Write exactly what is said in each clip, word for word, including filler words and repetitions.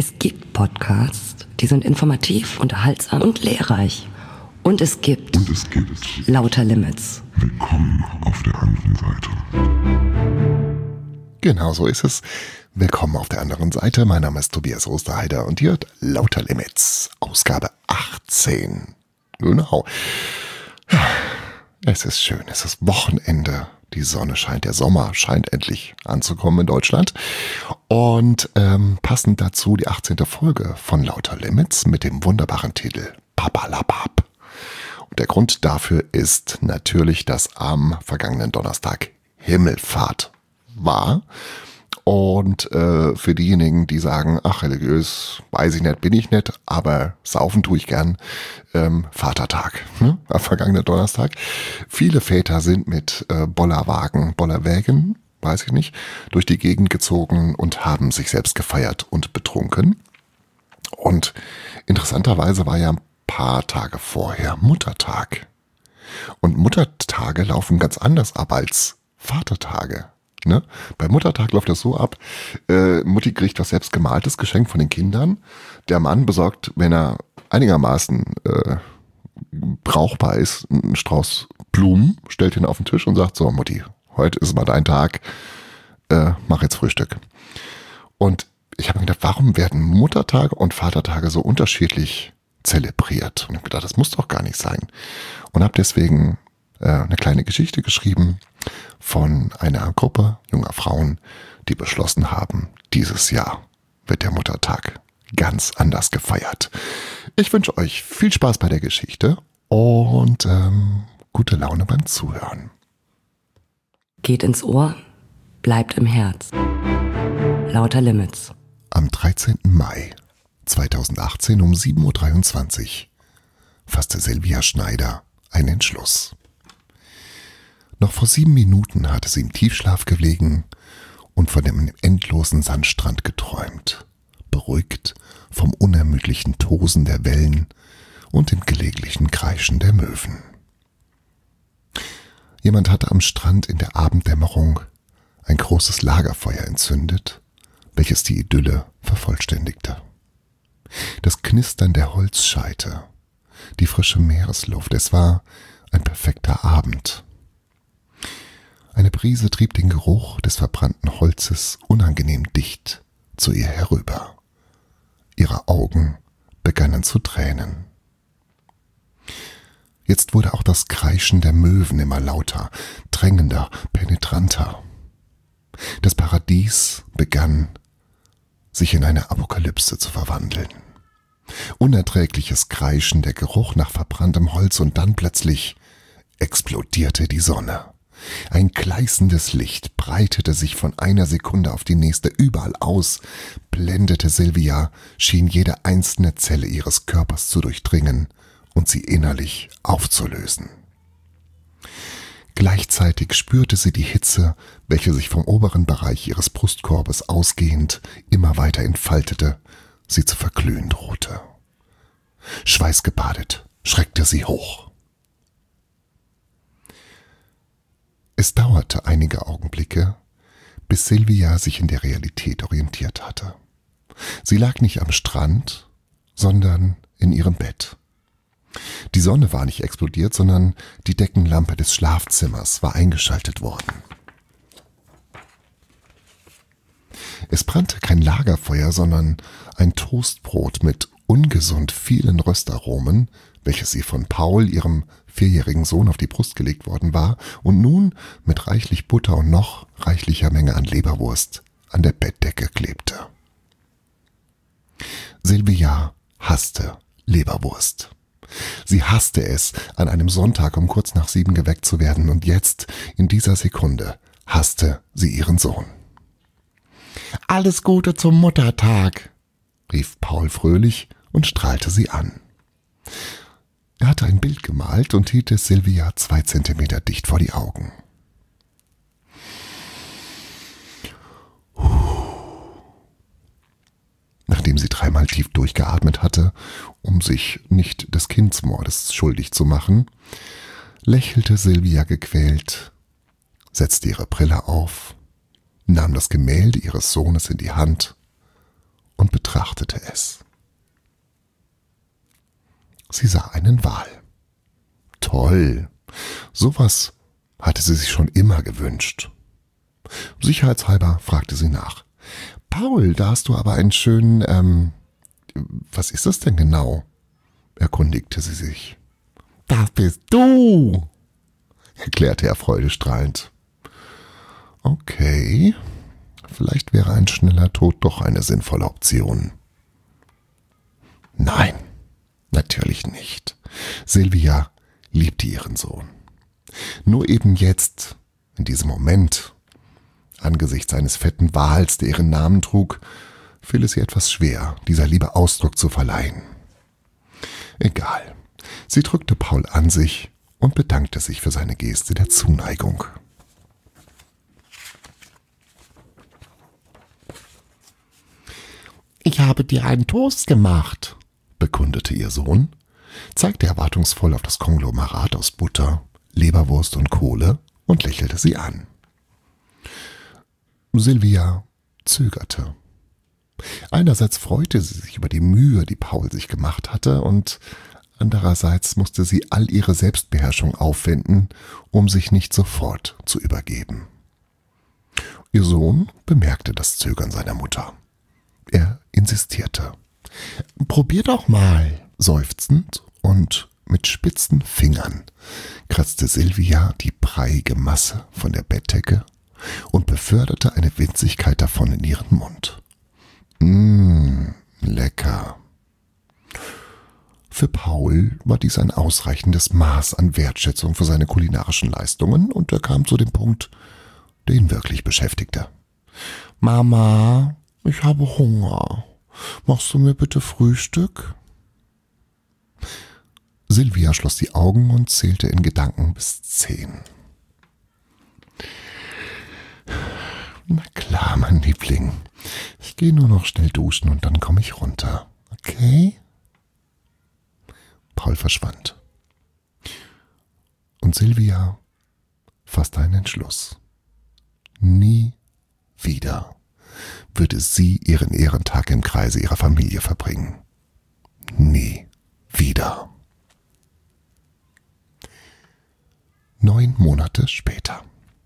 Es gibt Podcasts, die sind informativ, unterhaltsam und lehrreich. Und es gibt, und es gibt Lauter Limits. Willkommen auf der anderen Seite. Genau so ist es. Willkommen auf der anderen Seite. Mein Name ist Tobias Osterheider und ihr hört Lauter Limits, Ausgabe achtzehn. Genau. Es ist schön, es ist Wochenende. Die Sonne scheint, der Sommer scheint endlich anzukommen in Deutschland. Und ähm, passend dazu die achtzehnte Folge von Lauter Limits mit dem wunderbaren Titel Papalapap. Und der Grund dafür ist natürlich, dass am vergangenen Donnerstag Himmelfahrt war. Und äh, für diejenigen, die sagen, ach, religiös, weiß ich nicht, bin ich nicht, aber saufen tue ich gern, ähm, Vatertag, ne? Am vergangenen Donnerstag. Viele Väter sind mit äh, Bollerwagen, Bollerwägen, weiß ich nicht, durch die Gegend gezogen und haben sich selbst gefeiert und betrunken. Und interessanterweise war ja ein paar Tage vorher Muttertag. Und Muttertage laufen ganz anders ab als Vatertage. Ne? Bei Muttertag läuft das so ab, äh, Mutti kriegt was selbstgemaltes Geschenk von den Kindern. Der Mann besorgt, wenn er einigermaßen äh, brauchbar ist, einen Strauß Blumen, stellt ihn auf den Tisch und sagt, so Mutti, heute ist mal dein Tag, äh, mach jetzt Frühstück. Und ich habe mir gedacht, warum werden Muttertage und Vatertage so unterschiedlich zelebriert? Und ich habe gedacht, das muss doch gar nicht sein. Und habe deswegen äh, eine kleine Geschichte geschrieben von einer Gruppe junger Frauen, die beschlossen haben, dieses Jahr wird der Muttertag ganz anders gefeiert. Ich wünsche euch viel Spaß bei der Geschichte und ähm, gute Laune beim Zuhören. Geht ins Ohr, bleibt im Herz. Lauter Limits. Am dreizehnten Mai zweitausendachtzehn um sieben Uhr dreiundzwanzig fasste Silvia Schneider einen Entschluss. Noch vor sieben Minuten hatte sie im Tiefschlaf gelegen und von dem endlosen Sandstrand geträumt, beruhigt vom unermüdlichen Tosen der Wellen und dem gelegentlichen Kreischen der Möwen. Jemand hatte am Strand in der Abenddämmerung ein großes Lagerfeuer entzündet, welches die Idylle vervollständigte. Das Knistern der Holzscheite, die frische Meeresluft, es war ein perfekter Abend. Eine Brise trieb den Geruch des verbrannten Holzes unangenehm dicht zu ihr herüber. Ihre Augen begannen zu tränen. Jetzt wurde auch das Kreischen der Möwen immer lauter, drängender, penetranter. Das Paradies begann, sich in eine Apokalypse zu verwandeln. Unerträgliches Kreischen, der Geruch nach verbranntem Holz und dann plötzlich explodierte die Sonne. Ein gleißendes Licht breitete sich von einer Sekunde auf die nächste überall aus, blendete Silvia, schien jede einzelne Zelle ihres Körpers zu durchdringen und sie innerlich aufzulösen. Gleichzeitig spürte sie die Hitze, welche sich vom oberen Bereich ihres Brustkorbes ausgehend immer weiter entfaltete, sie zu verglühen drohte. Schweißgebadet schreckte sie hoch. Es dauerte einige Augenblicke, bis Silvia sich in der Realität orientiert hatte. Sie lag nicht am Strand, sondern in ihrem Bett. Die Sonne war nicht explodiert, sondern die Deckenlampe des Schlafzimmers war eingeschaltet worden. Es brannte kein Lagerfeuer, sondern ein Toastbrot mit ungesund vielen Röstaromen, welches sie von Paul, ihrem vierjährigen Sohn, auf die Brust gelegt worden war und nun mit reichlich Butter und noch reichlicher Menge an Leberwurst an der Bettdecke klebte. Silvia hasste Leberwurst. Sie hasste es, an einem Sonntag um kurz nach sieben geweckt zu werden, und jetzt, in dieser Sekunde, hasste sie ihren Sohn. »Alles Gute zum Muttertag«, rief Paul fröhlich und strahlte sie an. Er hatte ein Bild gemalt und hielt es Silvia zwei Zentimeter dicht vor die Augen. Nachdem sie dreimal tief durchgeatmet hatte, um sich nicht des Kindsmordes schuldig zu machen, lächelte Silvia gequält, setzte ihre Brille auf, nahm das Gemälde ihres Sohnes in die Hand und betrachtete es. Sie sah einen Wal. Toll, sowas hatte sie sich schon immer gewünscht. Sicherheitshalber fragte sie nach. Paul, da hast du aber einen schönen, ähm, was ist das denn genau? Erkundigte sie sich. Das bist du, erklärte er freudestrahlend. Okay, vielleicht wäre ein schneller Tod doch eine sinnvolle Option. Nein, natürlich nicht. Silvia liebte ihren Sohn. Nur eben jetzt, in diesem Moment, angesichts eines fetten Wals, der ihren Namen trug, fiel es ihr etwas schwer, dieser Liebe Ausdruck zu verleihen. Egal. Sie drückte Paul an sich und bedankte sich für seine Geste der Zuneigung. Ich habe dir einen Toast gemacht, bekundete ihr Sohn, zeigte erwartungsvoll auf das Konglomerat aus Butter, Leberwurst und Kohle und lächelte sie an. Silvia zögerte. Einerseits freute sie sich über die Mühe, die Paul sich gemacht hatte, und andererseits musste sie all ihre Selbstbeherrschung aufwenden, um sich nicht sofort zu übergeben. Ihr Sohn bemerkte das Zögern seiner Mutter. Er insistierte. »Probier doch mal«, seufzend und mit spitzen Fingern kratzte Silvia die breiige Masse von der Bettdecke und beförderte eine Winzigkeit davon in ihren Mund. Mmm, lecker. Für Paul war dies ein ausreichendes Maß an Wertschätzung für seine kulinarischen Leistungen, und er kam zu dem Punkt, der ihn wirklich beschäftigte. »Mama, ich habe Hunger. Machst du mir bitte Frühstück?« Silvia schloss die Augen und zählte in Gedanken bis zehn. »Na klar, mein Liebling. Ich gehe nur noch schnell duschen und dann komme ich runter. Okay?« Paul verschwand. Und Silvia fasste einen Entschluss. Nie wieder würde sie ihren Ehrentag im Kreise ihrer Familie verbringen. Nie wieder. Neun Monate später.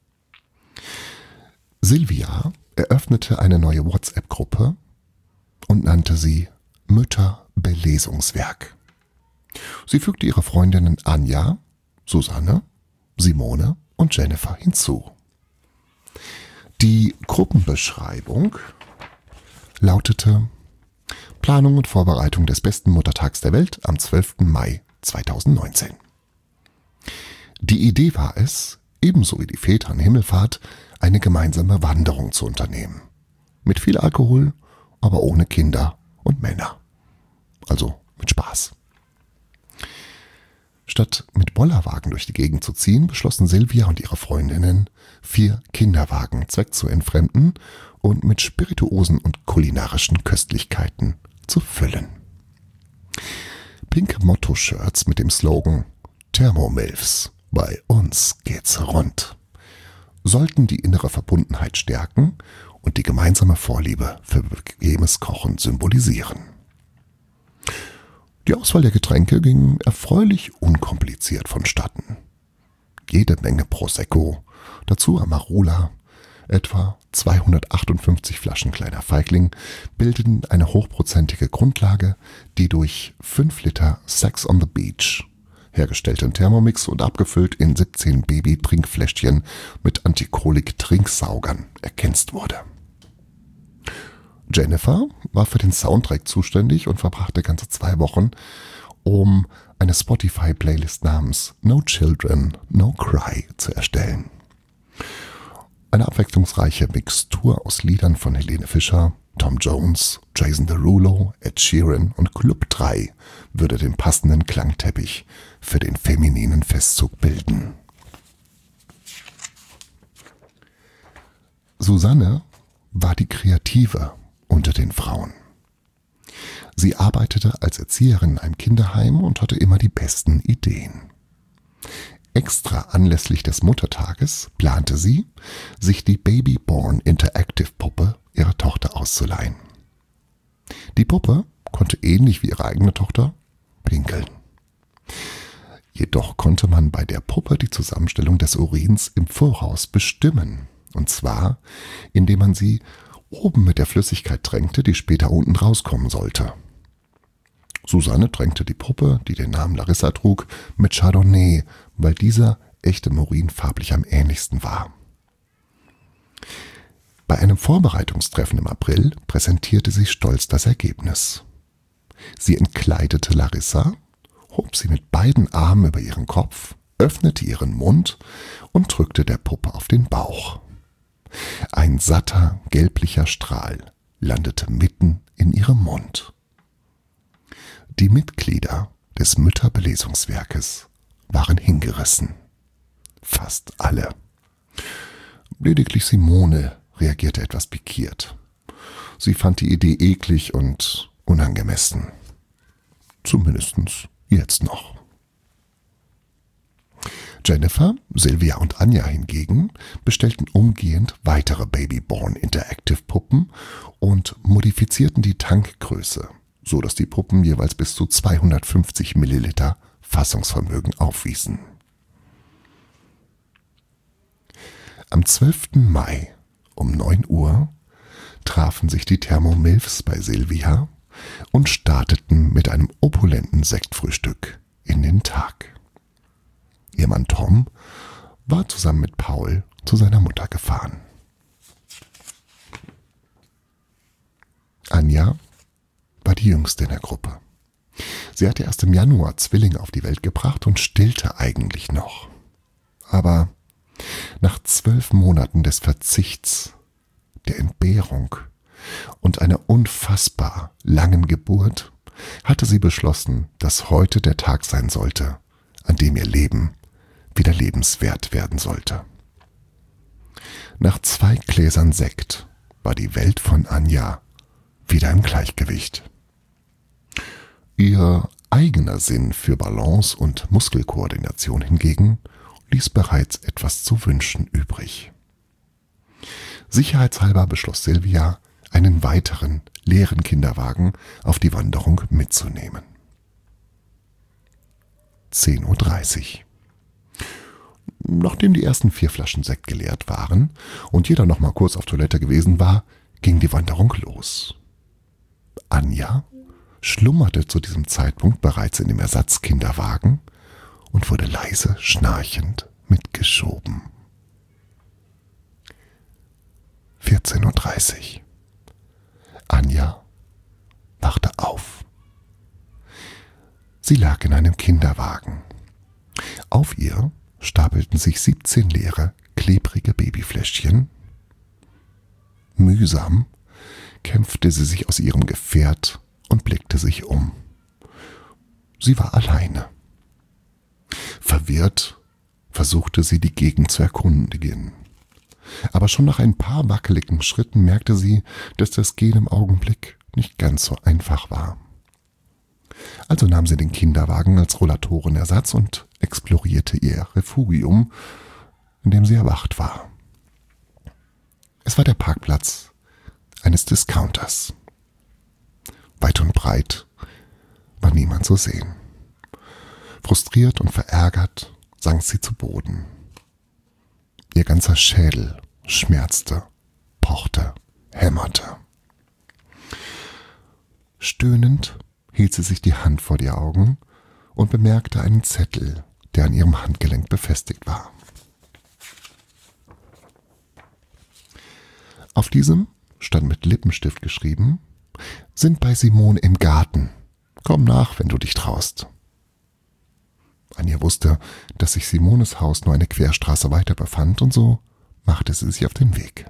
Silvia eröffnete eine neue WhatsApp-Gruppe und nannte sie Mütter-Belesungswerk. Sie fügte ihre Freundinnen Anja, Susanne, Simone und Jennifer hinzu. Die Gruppenbeschreibung lautete: Planung und Vorbereitung des besten Muttertags der Welt am zwölften Mai zweitausendneunzehn. Die Idee war es, ebenso wie die Väter an Himmelfahrt, eine gemeinsame Wanderung zu unternehmen. Mit viel Alkohol, aber ohne Kinder und Männer. Also mit Spaß. Statt mit Bollerwagen durch die Gegend zu ziehen, beschlossen Silvia und ihre Freundinnen, vier Kinderwagen zweckzu entfremden und mit Spirituosen und kulinarischen Köstlichkeiten zu füllen. Pinke Motto-Shirts mit dem Slogan Thermomilfs, bei uns geht's rund, sollten die innere Verbundenheit stärken und die gemeinsame Vorliebe für bequemes Kochen symbolisieren. Die Auswahl der Getränke ging erfreulich unkompliziert vonstatten. Jede Menge Prosecco, dazu Amarula, etwa zweihundertachtundfünfzig Flaschen Kleiner Feigling, bildeten eine hochprozentige Grundlage, die durch fünf Liter Sex on the Beach, hergestellten Thermomix und abgefüllt in siebzehn Baby-Trinkfläschchen mit Antikolik-Trinksaugern ergänzt wurde. Jennifer war für den Soundtrack zuständig und verbrachte ganze zwei Wochen, um eine Spotify-Playlist namens No Children, No Cry zu erstellen. Eine abwechslungsreiche Mixtur aus Liedern von Helene Fischer, Tom Jones, Jason Derulo, Ed Sheeran und Club drei würde den passenden Klangteppich für den femininen Festzug bilden. Susanne war die Kreative unter den Frauen. Sie arbeitete als Erzieherin in einem Kinderheim und hatte immer die besten Ideen. Extra anlässlich des Muttertages plante sie, sich die Babyborn Interactive Puppe ihrer Tochter auszuleihen. Die Puppe konnte ähnlich wie ihre eigene Tochter pinkeln. Jedoch konnte man bei der Puppe die Zusammenstellung des Urins im Voraus bestimmen. Und zwar, indem man sie oben mit der Flüssigkeit tränkte, die später unten rauskommen sollte. Susanne tränkte die Puppe, die den Namen Larissa trug, mit Chardonnay, weil dieser echtem Urin farblich am ähnlichsten war. Bei einem Vorbereitungstreffen im April präsentierte sie stolz das Ergebnis. Sie entkleidete Larissa, hob sie mit beiden Armen über ihren Kopf, öffnete ihren Mund und drückte der Puppe auf den Bauch. Ein satter, gelblicher Strahl landete mitten in ihrem Mund. Die Mitglieder des Mütterbelesungswerkes waren hingerissen. Fast alle. Lediglich Simone reagierte etwas pikiert. Sie fand die Idee eklig und unangemessen. Zumindest jetzt noch. Jennifer, Silvia und Anja hingegen bestellten umgehend weitere Babyborn Interactive Puppen und modifizierten die Tankgröße, so dass die Puppen jeweils bis zu zweihundertfünfzig Milliliter Fassungsvermögen aufwiesen. Am zwölften Mai um neun Uhr trafen sich die Thermomilfs bei Silvia und starteten mit einem opulenten Sektfrühstück in den Tag. Ihr Mann Tom war zusammen mit Paul zu seiner Mutter gefahren. Anja war die Jüngste in der Gruppe. Sie hatte erst im Januar Zwillinge auf die Welt gebracht und stillte eigentlich noch. Aber nach zwölf Monaten des Verzichts, der Entbehrung und einer unfassbar langen Geburt hatte sie beschlossen, dass heute der Tag sein sollte, an dem ihr Leben wieder lebenswert werden sollte. Nach zwei Gläsern Sekt war die Welt von Anja wieder im Gleichgewicht. Ihr eigener Sinn für Balance und Muskelkoordination hingegen ließ bereits etwas zu wünschen übrig. Sicherheitshalber beschloss Silvia, einen weiteren leeren Kinderwagen auf die Wanderung mitzunehmen. zehn Uhr dreißig. Nachdem die ersten vier Flaschen Sekt geleert waren und jeder noch mal kurz auf Toilette gewesen war, ging die Wanderung los. Anja schlummerte zu diesem Zeitpunkt bereits in dem Ersatzkinderwagen und wurde leise schnarchend mitgeschoben. vierzehn Uhr dreißig. Anja wachte auf. Sie lag in einem Kinderwagen. Auf ihr stapelten sich siebzehn leere, klebrige Babyfläschchen. Mühsam kämpfte sie sich aus ihrem Gefährt und blickte sich um. Sie war alleine. Verwirrt versuchte sie, die Gegend zu erkundigen. Aber schon nach ein paar wackeligen Schritten merkte sie, dass das Gehen im Augenblick nicht ganz so einfach war. Also nahm sie den Kinderwagen als Rollatorenersatz und explorierte ihr Refugium, in dem sie erwacht war. Es war der Parkplatz eines Discounters. Weit und breit war niemand zu sehen. Frustriert und verärgert sank sie zu Boden. Ihr ganzer Schädel schmerzte, pochte, hämmerte. Stöhnend hielt sie sich die Hand vor die Augen und bemerkte einen Zettel, der an ihrem Handgelenk befestigt war. Auf diesem stand mit Lippenstift geschrieben: »Sind bei Simone im Garten. Komm nach, wenn du dich traust.« Anja wusste, dass sich Simones Haus nur eine Querstraße weiter befand, und so machte sie sich auf den Weg.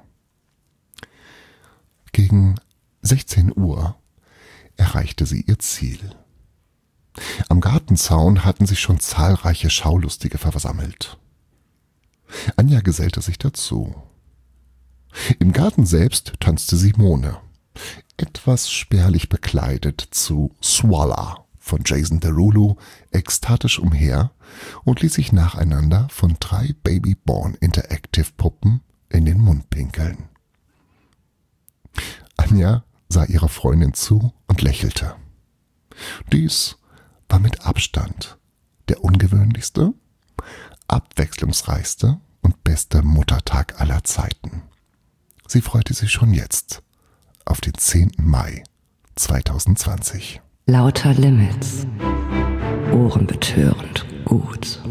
Gegen sechzehn Uhr erreichte sie ihr Ziel. Am Gartenzaun hatten sich schon zahlreiche Schaulustige versammelt. Anja gesellte sich dazu. Im Garten selbst tanzte Simone, etwas spärlich bekleidet, zu Swalla von Jason Derulo ekstatisch umher und ließ sich nacheinander von drei Babyborn Interactive Puppen in den Mund pinkeln. Anja sah ihre Freundin zu und lächelte. Dies war mit Abstand der ungewöhnlichste, abwechslungsreichste und beste Muttertag aller Zeiten. Sie freute sich schon jetzt auf den zehnten Mai zweitausendzwanzig. Lauter Limits. Ohrenbetörend gut.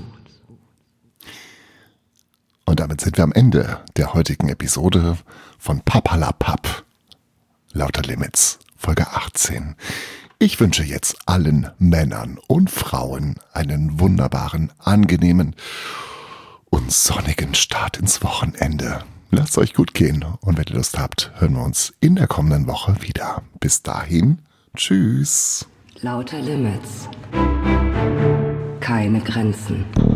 Und damit sind wir am Ende der heutigen Episode von Papalapap. Lauter Limits, Folge achtzehn. Ich wünsche jetzt allen Männern und Frauen einen wunderbaren, angenehmen und sonnigen Start ins Wochenende. Lasst euch gut gehen und wenn ihr Lust habt, hören wir uns in der kommenden Woche wieder. Bis dahin, tschüss. Lauter Limits. Keine Grenzen.